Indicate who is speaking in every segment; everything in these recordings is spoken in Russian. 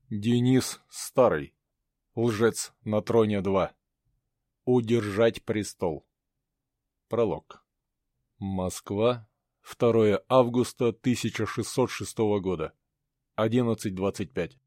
Speaker 1: Денис Старый. Лжец на троне 2. Удержать престол. Пролог. Москва. 2 августа 1606 года. 11:25.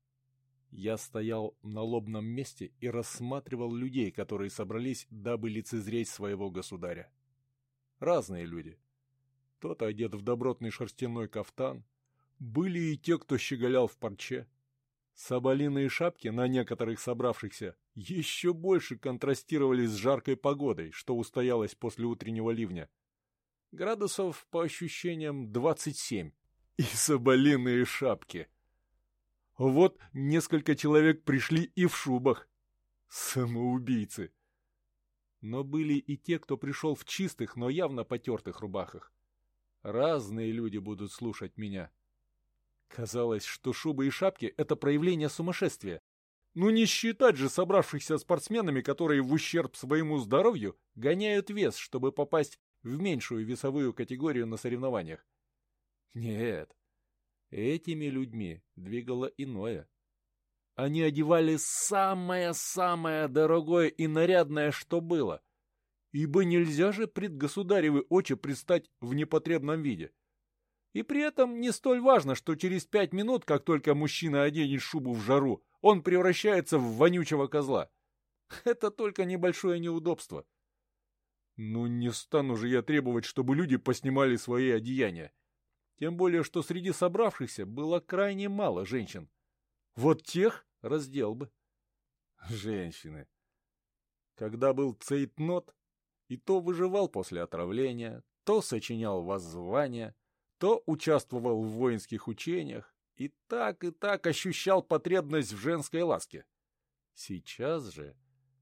Speaker 1: Я стоял на лобном месте и рассматривал людей, которые собрались, дабы лицезреть своего государя. Разные люди. Кто-то одет в добротный шерстяной кафтан. Были и те, кто щеголял в парче. Соболиные шапки на некоторых собравшихся еще больше контрастировали с жаркой погодой, что устоялось после утреннего ливня. Градусов, по ощущениям, 27. И соболиные шапки. Вот несколько человек пришли и в шубах. Самоубийцы. Но были и те, кто пришел в чистых, но явно потертых рубахах. Разные люди будут слушать меня. Казалось, что шубы и шапки — это проявление сумасшествия. Ну не считать же собравшихся спортсменами, которые в ущерб своему здоровью гоняют вес, чтобы попасть в меньшую весовую категорию на соревнованиях. Нет, этими людьми двигало иное. Они одевали самое-самое дорогое и нарядное, что было. Ибо нельзя же пред государевы очи предстать в непотребном виде. И при этом не столь важно, что через 5 минут, как только мужчина оденет шубу в жару, он превращается в вонючего козла. Это только небольшое неудобство. Ну не стану же я требовать, чтобы люди поснимали свои одеяния. Тем более, что среди собравшихся было крайне мало женщин. Вот тех раздел бы. Женщины. Когда был цейтнот, и то выживал после отравления, то сочинял воззвания, то участвовал в воинских учениях и так ощущал потребность в женской ласке. Сейчас же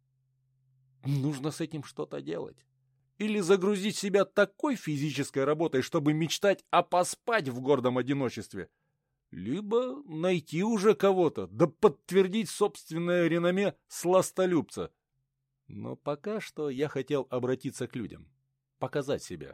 Speaker 1: нужно с этим что-то делать. Или загрузить себя такой физической работой, чтобы мечтать поспать в гордом одиночестве. Либо найти уже кого-то, да подтвердить собственное реноме сластолюбца. Но пока что я хотел обратиться к людям, показать себя.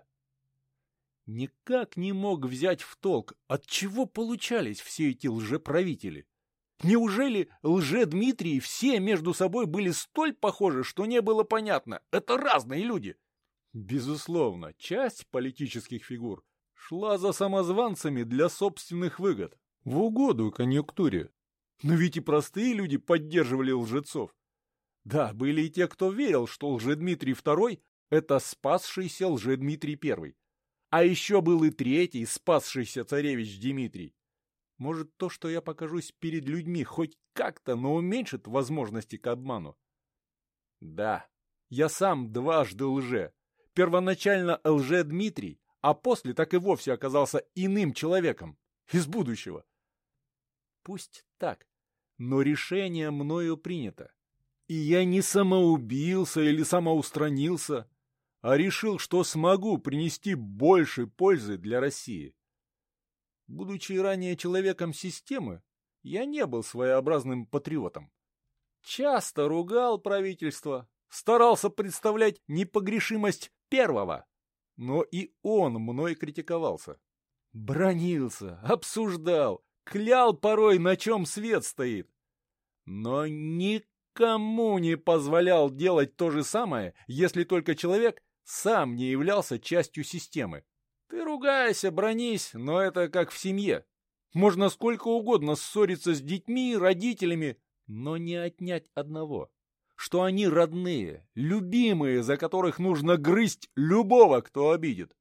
Speaker 1: Никак не мог взять в толк, от чего получались все эти лжеправители. Неужели лже-Дмитрии все между собой были столь похожи, что не было понятно, это разные люди? Безусловно, часть политических фигур шла за самозванцами для собственных выгод, в угоду конъюнктуре. Но ведь и простые люди поддерживали лжецов. Да, были и те, кто верил, что лже-Дмитрий II – это спасшийся лже-Дмитрий I. А еще был и третий, спасшийся царевич Дмитрий. Может, то, что я покажусь перед людьми, хоть как-то, но уменьшит возможности к обману? Да, я сам дважды лже. Первоначально лже-Дмитрий, а после так и вовсе оказался иным человеком, из будущего. Пусть так, но решение мною принято. И я не самоубился или самоустранился, а решил, что смогу принести больше пользы для России. Будучи ранее человеком системы, я не был своеобразным патриотом. Часто ругал правительство, старался представлять непогрешимость первого, но и он мной критиковался. Бранился, обсуждал, клял порой, на чем свет стоит. Но никому не позволял делать то же самое, если только человек сам не являлся частью системы. Ты ругайся, бранись, но это как в семье. Можно сколько угодно ссориться с детьми, родителями, но не отнять одного. Что они родные, любимые, за которых нужно грызть любого, кто обидит.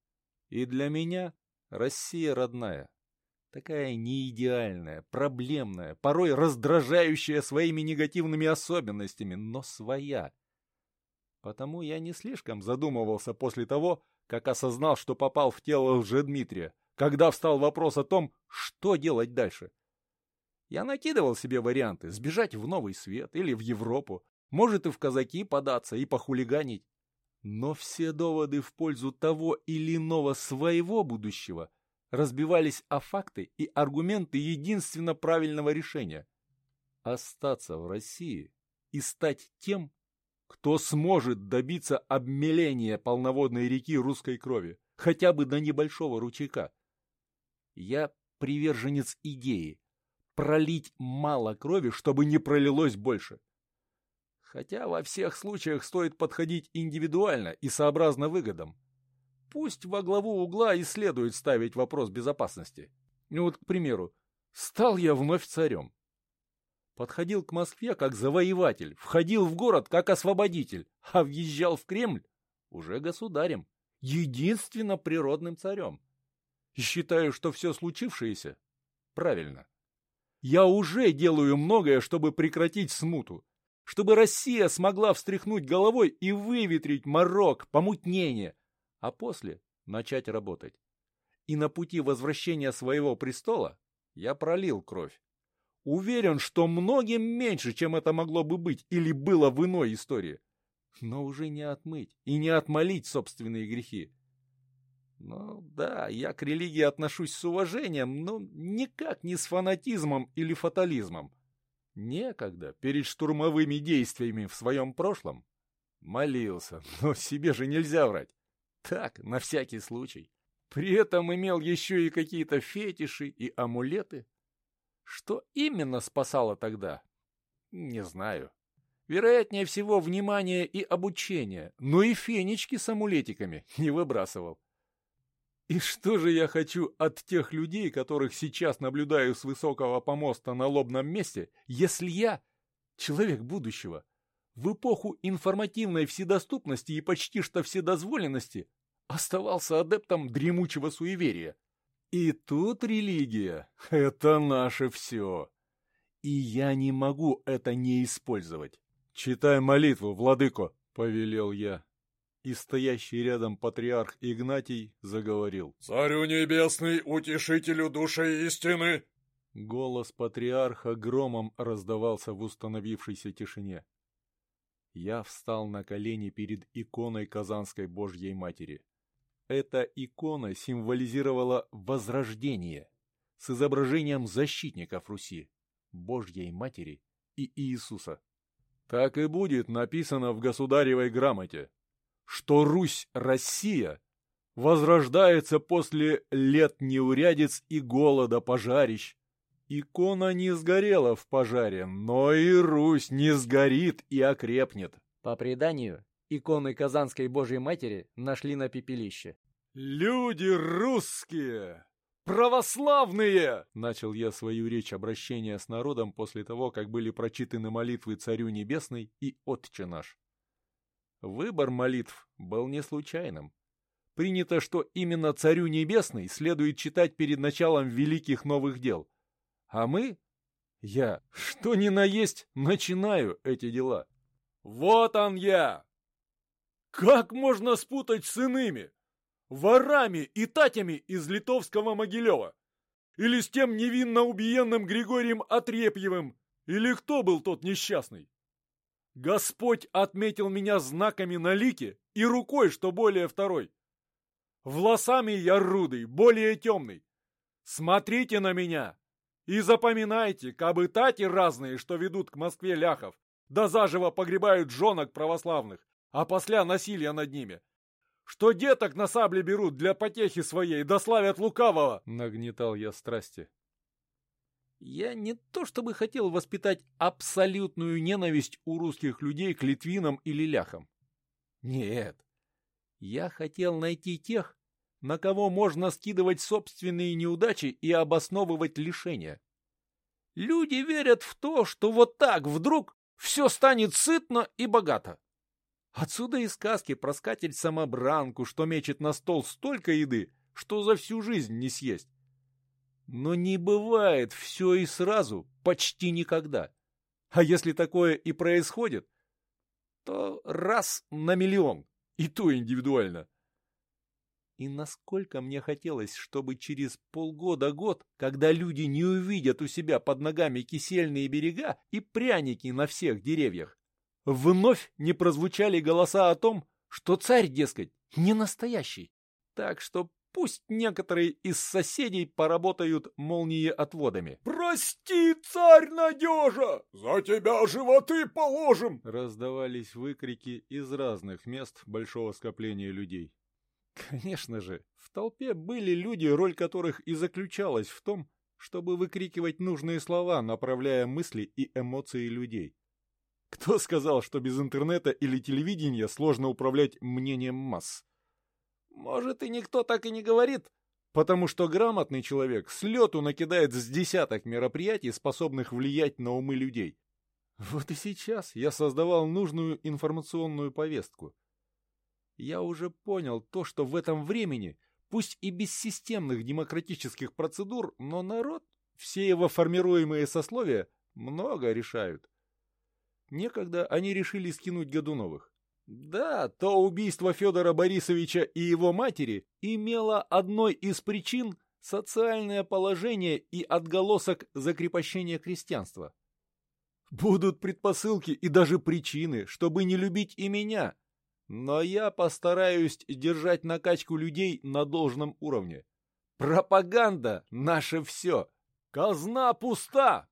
Speaker 1: И для меня Россия родная. Такая неидеальная, проблемная, порой раздражающая своими негативными особенностями, но своя. Потому я не слишком задумывался после того, как осознал, что попал в тело лже-Дмитрия, когда встал вопрос о том, что делать дальше. Я накидывал себе варианты: сбежать в Новый Свет или в Европу, может и в казаки податься и похулиганить. Но все доводы в пользу того или иного своего будущего разбивались о факты и аргументы единственно правильного решения. Остаться в России и стать тем, кто сможет добиться обмеления полноводной реки русской крови, хотя бы до небольшого ручейка. Я приверженец идеи пролить мало крови, чтобы не пролилось больше. Хотя во всех случаях стоит подходить индивидуально и сообразно выгодам. Пусть во главу угла и следует ставить вопрос безопасности. Ну вот, к примеру, стал я вновь царем. Подходил к Москве как завоеватель, входил в город как освободитель, а въезжал в Кремль уже государем, единственно природным царем. И считаю, что все случившееся правильно. Я уже делаю многое, чтобы прекратить смуту, чтобы Россия смогла встряхнуть головой и выветрить морок, помутнение, а после начать работать. И на пути возвращения своего престола я пролил кровь. Уверен, что многим меньше, чем это могло бы быть или было в иной истории. Но уже не отмыть и не отмолить собственные грехи. Ну да, я к религии отношусь с уважением, но никак не с фанатизмом или фатализмом. Некогда, перед штурмовыми действиями в своем прошлом, молился, но себе же нельзя врать. Так, на всякий случай. При этом имел еще и какие-то фетиши и амулеты. Что именно спасало тогда? Не знаю. Вероятнее всего, внимание и обучение, но и фенечки с амулетиками не выбрасывал. И что же я хочу от тех людей, которых сейчас наблюдаю с высокого помоста на лобном месте, если я, человек будущего, в эпоху информативной вседоступности и почти что вседозволенности, оставался адептом дремучего суеверия? И тут религия — это наше все. И я не могу это не использовать. «Читай молитву, владыко», — повелел я. И стоящий рядом патриарх Игнатий заговорил.
Speaker 2: «Царю небесный, утешителю души истины!»
Speaker 1: Голос патриарха громом раздавался в установившейся тишине. Я встал на колени перед иконой Казанской Божьей Матери. Эта икона символизировала возрождение с изображением защитников Руси, Божьей Матери и Иисуса. Так и будет написано в государевой грамоте, что Русь-Россия возрождается после лет неурядиц и голода пожарищ. Икона не сгорела в пожаре, но и Русь не сгорит и окрепнет.
Speaker 3: По преданию, иконы Казанской Божьей Матери нашли на пепелище.
Speaker 1: «Люди русские! Православные!» Начал я свою речь обращения с народом после того, как были прочитаны молитвы Царю Небесной и Отче наш. Выбор молитв был не случайным. Принято, что именно Царю Небесной следует читать перед началом великих новых дел. А я, что ни на есть, начинаю эти дела. Вот он я! Как можно спутать с иными? Ворами и татями из литовского Могилева? Или с тем невинно убиенным Григорием Отрепьевым? Или кто был тот несчастный? Господь отметил меня знаками на лике и рукой, что более второй. Волосами я рудый, более темный. Смотрите на меня и запоминайте, кабы тати разные, что ведут к Москве ляхов, да заживо погребают жонок православных, а после насилия над ними. Что деток на сабле берут для потехи своей, да славят лукавого!» Нагнетал я страсти. Я не то чтобы хотел воспитать абсолютную ненависть у русских людей к литвинам или ляхам. Нет. Я хотел найти тех, на кого можно скидывать собственные неудачи и обосновывать лишения. Люди верят в то, что вот так вдруг все станет сытно и богато. Отсюда и сказки про скатерть-самобранку, что мечет на стол столько еды, что за всю жизнь не съесть. Но не бывает все и сразу, почти никогда. А если такое и происходит, то раз на миллион, и то индивидуально. И насколько мне хотелось, чтобы через полгода-год, когда люди не увидят у себя под ногами кисельные берега и пряники на всех деревьях, вновь не прозвучали голоса о том, что царь, дескать, не настоящий. Так что пусть некоторые из соседей поработают молниеотводами.
Speaker 2: «Прости, царь Надежа! За тебя животы положим!»
Speaker 1: Раздавались выкрики из разных мест большого скопления людей. Конечно же, в толпе были люди, роль которых и заключалась в том, чтобы выкрикивать нужные слова, направляя мысли и эмоции людей. Кто сказал, что без интернета или телевидения сложно управлять мнением масс? Может, и никто так и не говорит, потому что грамотный человек с лету накидает с десяток мероприятий, способных влиять на умы людей. Вот и сейчас я создавал нужную информационную повестку. Я уже понял то, что в этом времени, пусть и без системных демократических процедур, но народ, все его формируемые сословия, много решают. Некогда они решили скинуть Годуновых. Да, то убийство Федора Борисовича и его матери имело одной из причин социальное положение и отголосок закрепощения крестьянства. Будут предпосылки и даже причины, чтобы не любить и меня, но я постараюсь держать накачку людей на должном уровне. Пропаганда — наше все. Казна пуста.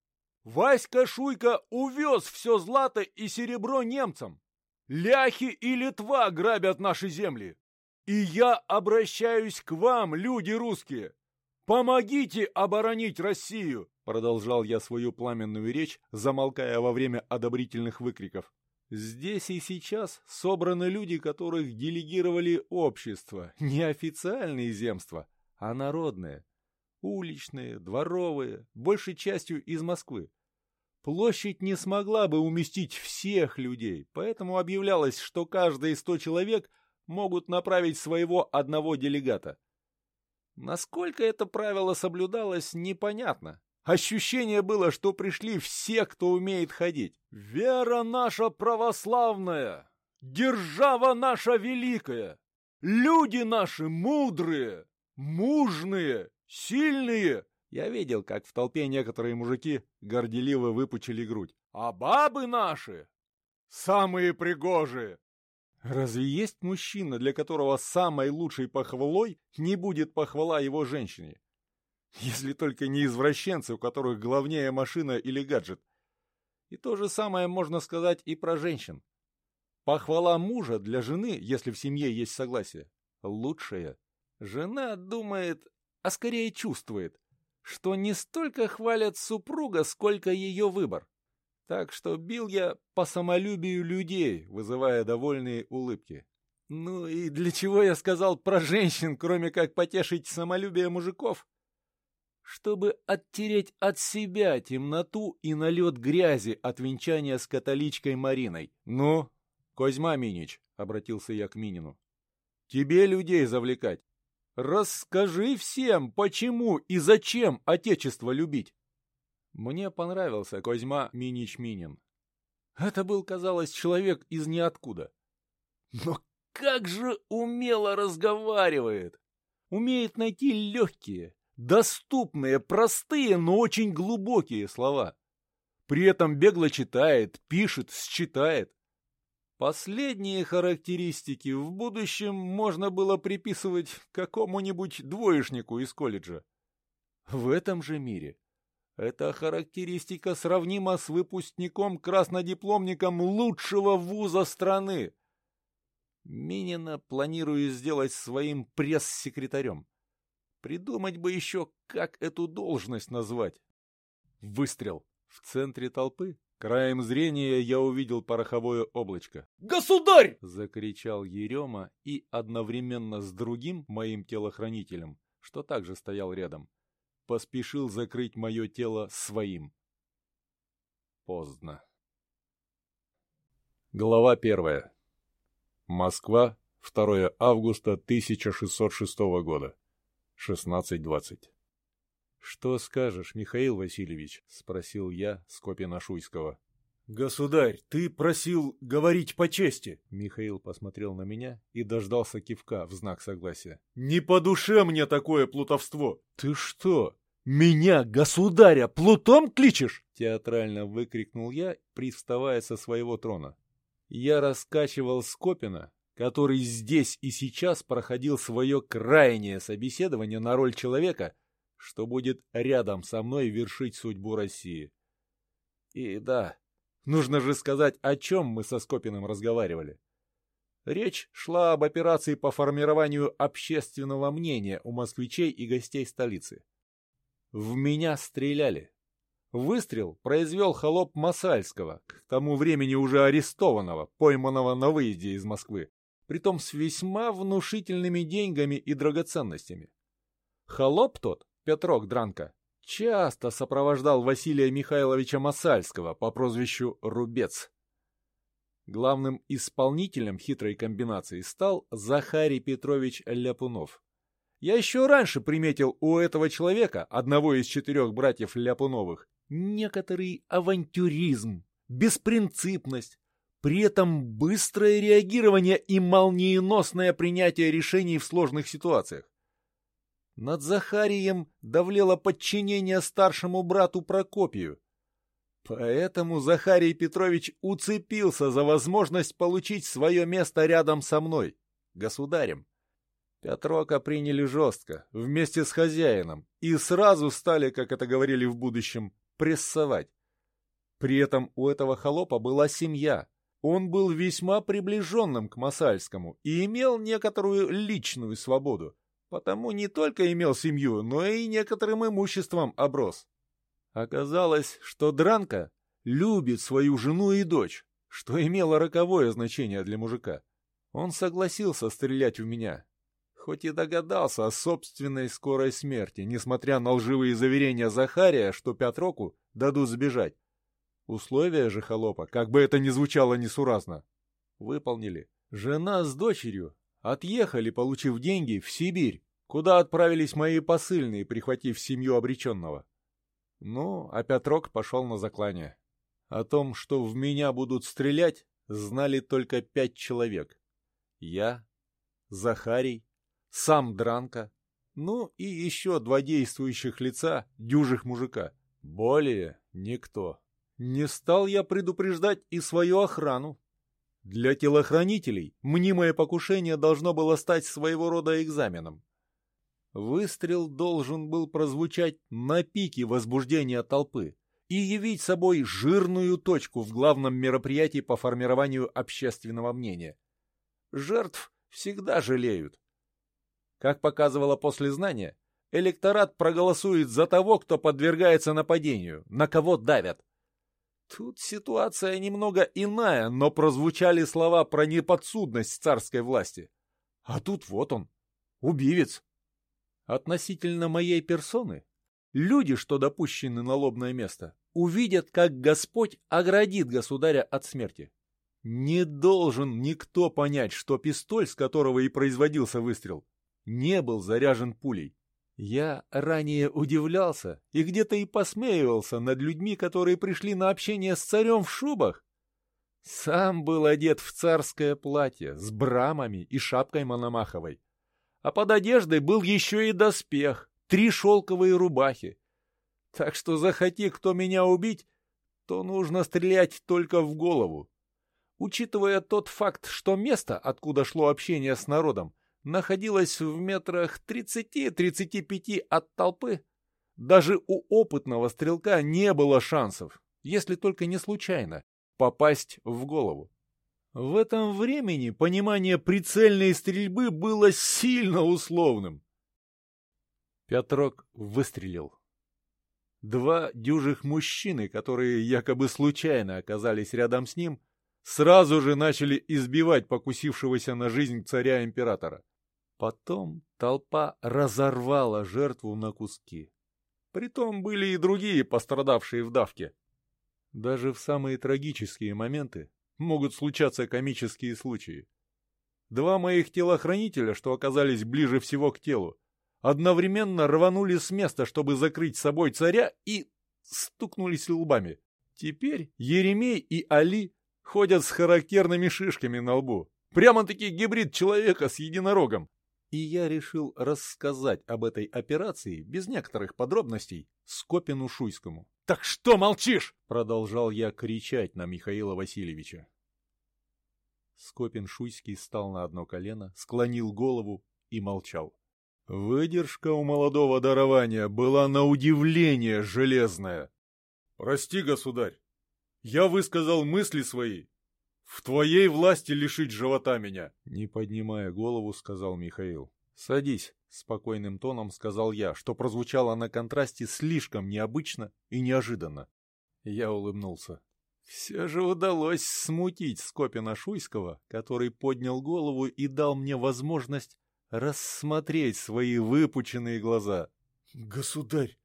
Speaker 1: Васька Шуйка увез все злато и серебро немцам. Ляхи и Литва грабят наши земли. И я обращаюсь к вам, люди русские. Помогите оборонить Россию, продолжал я свою пламенную речь, замолкая во время одобрительных выкриков. Здесь и сейчас собраны люди, которых делегировали общество, не официальные земства, а народные. Уличные, дворовые, большей частью из Москвы. Площадь не смогла бы уместить всех людей, поэтому объявлялось, что каждые 100 человек могут направить своего одного делегата. Насколько это правило соблюдалось, непонятно. Ощущение было, что пришли все, кто умеет ходить. «Вера наша православная, держава наша великая, люди наши мудрые, мужные, сильные». Я видел, как в толпе некоторые мужики горделиво выпучили грудь. «А бабы наши самые пригожие». Разве есть мужчина, для которого самой лучшей похвалой не будет похвала его женщине? Если только не извращенцы, у которых главнее машина или гаджет. И то же самое можно сказать и про женщин. Похвала мужа для жены, если в семье есть согласие, лучшая. Жена думает, а скорее чувствует, что не столько хвалят супруга, сколько ее выбор. Так что бил я по самолюбию людей, вызывая довольные улыбки. Ну и для чего я сказал про женщин, кроме как потешить самолюбие мужиков? Чтобы оттереть от себя темноту и налет грязи от венчания с католичкой Мариной. «Ну, Козьма Минич», — обратился я к Минину, — «тебе людей завлекать. Расскажи всем, почему и зачем Отечество любить». Мне понравился Козьма Минич Минин. Это был, казалось, человек из ниоткуда. Но как же умело разговаривает! Умеет найти легкие, доступные, простые, но очень глубокие слова. При этом бегло читает, пишет, считает. Последние характеристики в будущем можно было приписывать какому-нибудь двоечнику из колледжа. В этом же мире эта характеристика сравнима с выпускником-краснодипломником лучшего вуза страны. Минина планирую сделать своим пресс-секретарем. Придумать бы еще, как эту должность назвать. Выстрел. В центре толпы, краем зрения, я увидел пороховое облачко.
Speaker 2: «Государь!» —
Speaker 1: закричал Ерема и одновременно с другим моим телохранителем, что также стоял рядом, поспешил закрыть мое тело своим. Поздно. Глава 1. Москва, 2 августа 1606 года. 16:20. «Что скажешь, Михаил Васильевич?» — спросил я Скопина-Шуйского.
Speaker 2: «Государь, ты просил говорить по чести».
Speaker 1: Михаил посмотрел на меня и дождался кивка в знак согласия.
Speaker 2: «Не по душе мне такое плутовство».
Speaker 1: «Ты что,
Speaker 2: меня, государя, плутом кличешь?»
Speaker 1: — театрально выкрикнул я, привставая со своего трона. Я раскачивал Скопина, который здесь и сейчас проходил свое крайнее собеседование на роль человека, что будет рядом со мной вершить судьбу России. И да, нужно же сказать, о чем мы со Скопиным разговаривали. Речь шла об операции по формированию общественного мнения у москвичей и гостей столицы. В меня стреляли. Выстрел произвел холоп Масальского, к тому времени уже арестованного, пойманного на выезде из Москвы, притом с весьма внушительными деньгами и драгоценностями. Холоп тот, Петрок Дранко, часто сопровождал Василия Михайловича Масальского по прозвищу Рубец. Главным исполнителем хитрой комбинации стал Захарий Петрович Ляпунов. Я еще раньше приметил у этого человека, одного из 4 братьев Ляпуновых, некоторый авантюризм, беспринципность, при этом быстрое реагирование и молниеносное принятие решений в сложных ситуациях. Над Захарием давлело подчинение старшему брату Прокопию. Поэтому Захарий Петрович уцепился за возможность получить свое место рядом со мной, государем. Петрока приняли жестко, вместе с хозяином, и сразу стали, как это говорили в будущем, прессовать. При этом у этого холопа была семья. Он был весьма приближенным к Масальскому и имел некоторую личную свободу, потому не только имел семью, но и некоторым имуществом оброс. Оказалось, что Дранко любит свою жену и дочь, что имело роковое значение для мужика. Он согласился стрелять в меня, хоть и догадался о собственной скорой смерти, несмотря на лживые заверения Захария, что Петроку дадут сбежать. Условия же холопа, как бы это ни звучало несуразно, выполнили. Жена с дочерью отъехали, получив деньги, в Сибирь, куда отправились мои посыльные, прихватив семью обреченного. Ну, а Петрок пошел на заклание. О том, что в меня будут стрелять, знали только 5 человек. Я, Захарий, сам Дранко, ну и еще 2 действующих лица, дюжих мужика. Более никто. Не стал я предупреждать и свою охрану. Для телохранителей мнимое покушение должно было стать своего рода экзаменом. Выстрел должен был прозвучать на пике возбуждения толпы и явить собой жирную точку в главном мероприятии по формированию общественного мнения. Жертв всегда жалеют. Как показывало послезнание, электорат проголосует за того, кто подвергается нападению, на кого давят. Тут ситуация немного иная, но прозвучали слова про неподсудность царской власти. А тут вот он, убивец. Относительно моей персоны, люди, что допущены на лобное место, увидят, как Господь оградит государя от смерти. Не должен никто понять, что пистоль, с которого и производился выстрел, не был заряжен пулей. Я ранее удивлялся и где-то и посмеивался над людьми, которые пришли на общение с царем в шубах. Сам был одет в царское платье с брамами и шапкой Мономаховой. А под одеждой был еще и доспех, 3 шелковые рубахи. Так что захоти кто меня убить, то нужно стрелять только в голову. Учитывая тот факт, что место, откуда шло общение с народом, находилось в метрах 30-35 от толпы, даже у опытного стрелка не было шансов, если только не случайно, попасть в голову. В этом времени понимание прицельной стрельбы было сильно условным. Петрок выстрелил. 2 дюжих мужчины, которые якобы случайно оказались рядом с ним, сразу же начали избивать покусившегося на жизнь царя-императора. Потом толпа разорвала жертву на куски. Притом были и другие пострадавшие в давке. Даже в самые трагические моменты могут случаться комические случаи. 2 моих телохранителя, что оказались ближе всего к телу, одновременно рванули с места, чтобы закрыть собой царя, и стукнулись лбами. Теперь Еремей и Али ходят с характерными шишками на лбу. Прямо-таки гибрид человека с единорогом. И я решил рассказать об этой операции без некоторых подробностей Скопину Шуйскому. «Так что молчишь?» — продолжал я кричать на Михаила Васильевича. Скопин Шуйский встал на одно колено, склонил голову и молчал. Выдержка у молодого дарования была на удивление железная. «Прости, государь, я высказал мысли свои. В твоей власти лишить живота меня!» Не поднимая голову, сказал Михаил. «Садись!» — спокойным тоном сказал я, что прозвучало на контрасте слишком необычно и неожиданно. Я улыбнулся. Все же удалось смутить Скопина-Шуйского, который поднял голову и дал мне возможность рассмотреть свои выпученные глаза. — Государь,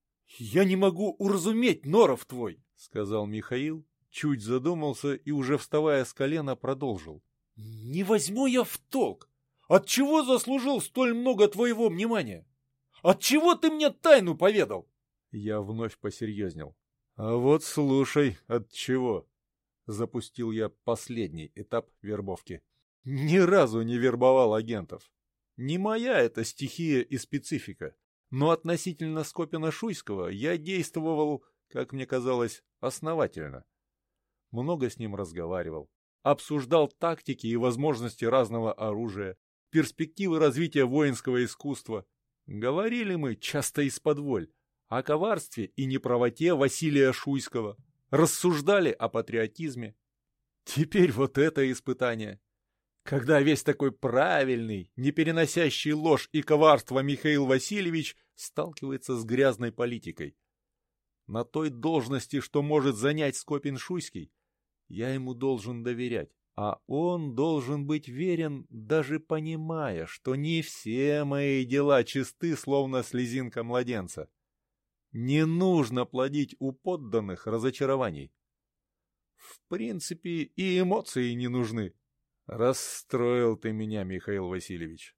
Speaker 1: я не могу уразуметь норов твой, — сказал Михаил, чуть задумался и, уже вставая с колена, продолжил. — Не возьму я в толк. Отчего заслужил столь много твоего внимания? Отчего ты мне тайну поведал? Я вновь посерьезнел. А вот слушай, отчего. Запустил я последний этап вербовки. Ни разу не вербовал агентов. Не моя это стихия и специфика. Но относительно Скопина-Шуйского я действовал, как мне казалось, основательно. Много с ним разговаривал. Обсуждал тактики и возможности разного оружия, перспективы развития воинского искусства. Говорили мы часто исподволь о коварстве и неправоте Василия Шуйского. Рассуждали о патриотизме. Теперь вот это испытание. Когда весь такой правильный, не переносящий ложь и коварство Михаил Васильевич сталкивается с грязной политикой. На той должности, что может занять Скопин-Шуйский, я ему должен доверять. А он должен быть верен, даже понимая, что не все мои дела чисты, словно слезинка младенца. Не нужно плодить у подданных разочарований. В принципе, и эмоции не нужны. Расстроил ты меня, Михаил Васильевич.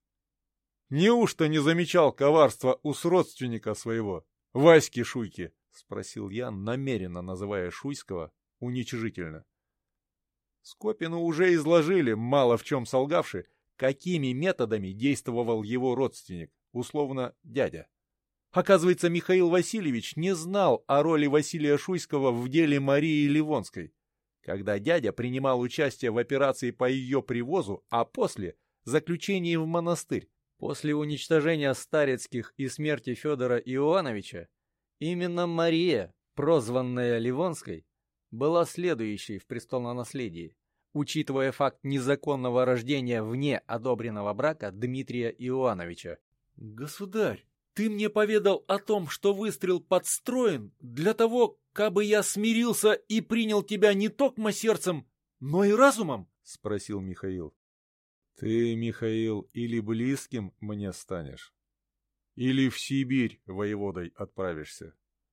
Speaker 1: Неужто не замечал коварства у сродственника своего, Васьки Шуйки? Спросил я, намеренно называя Шуйского уничижительно. Скопину уже изложили, мало в чем солгавши, какими методами действовал его родственник, условно дядя. Оказывается, Михаил Васильевич не знал о роли Василия Шуйского в деле Марии Ливонской, когда дядя принимал участие в операции по ее привозу, а после – заключении в монастырь.
Speaker 3: После уничтожения Старицких и смерти Федора Иоановича, именно Мария, прозванная Ливонской, была следующей в престолонаследии, учитывая факт незаконного рождения вне одобренного брака Дмитрия Иоановича.
Speaker 1: «Государь, ты мне поведал о том, что выстрел подстроен для того, кабы я смирился и принял тебя не токмо сердцем, но и разумом?» — спросил Михаил. «Ты, Михаил, или близким мне станешь, или в Сибирь воеводой отправишься.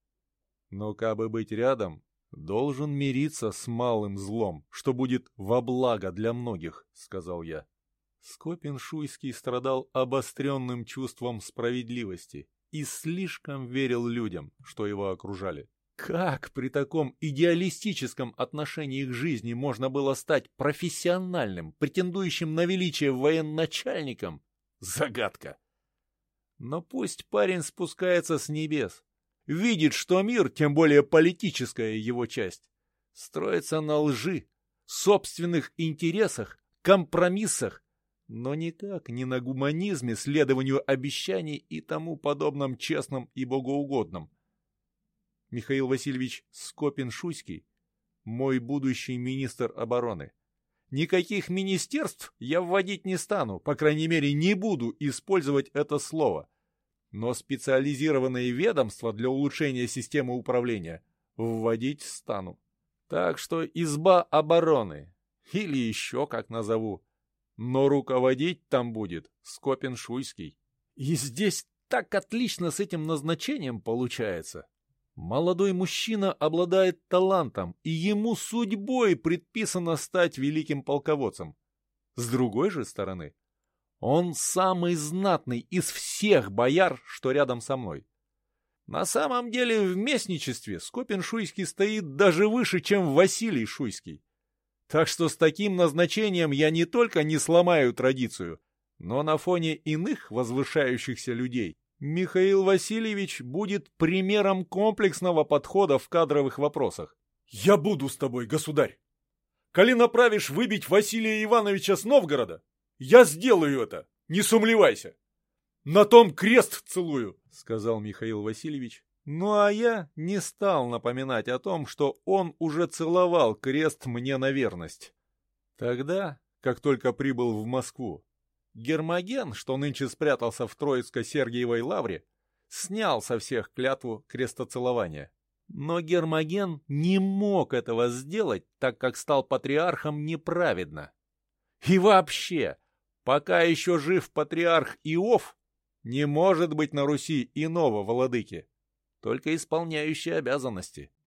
Speaker 1: Но кабы быть рядом, должен мириться с малым злом, что будет во благо для многих», — сказал я. Скопин-Шуйский страдал обостренным чувством справедливости и слишком верил людям, что его окружали. Как при таком идеалистическом отношении к жизни можно было стать профессиональным, претендующим на величие военачальником? Загадка. Но пусть парень спускается с небес, видит, что мир, тем более политическая его часть, строится на лжи, собственных интересах, компромиссах, но никак не на гуманизме, следованию обещаний и тому подобном честном и богоугодном. Михаил Васильевич Скопин-Шуйский – мой будущий министр обороны. Никаких министерств я вводить не стану, по крайней мере, не буду использовать это слово. Но специализированные ведомства для улучшения системы управления вводить стану. Так что изба обороны, или еще как назову, но руководить там будет Скопин-Шуйский. И здесь так отлично с этим назначением получается. Молодой мужчина обладает талантом, и ему судьбой предписано стать великим полководцем. С другой же стороны, он самый знатный из всех бояр, что рядом со мной. На самом деле в местничестве Скопин-Шуйский стоит даже выше, чем Василий Шуйский. Так что с таким назначением я не только не сломаю традицию, но на фоне иных возвышающихся людей Михаил Васильевич будет примером комплексного подхода в кадровых вопросах.
Speaker 2: Я буду с тобой, государь. Коли направишь выбить Василия Ивановича с Новгорода, я сделаю это, не сумлевайся. На том крест целую,
Speaker 1: сказал Михаил Васильевич. Ну а я не стал напоминать о том, что он уже целовал крест мне на верность. Тогда, как только прибыл в Москву,
Speaker 3: Гермоген, что нынче спрятался в Троицко-Сергиевой лавре, снял со всех клятву крестоцелования. Но Гермоген не мог этого сделать, так как стал патриархом неправедно. И вообще, пока еще жив патриарх Иов, не может быть на Руси иного владыки, только исполняющий обязанности.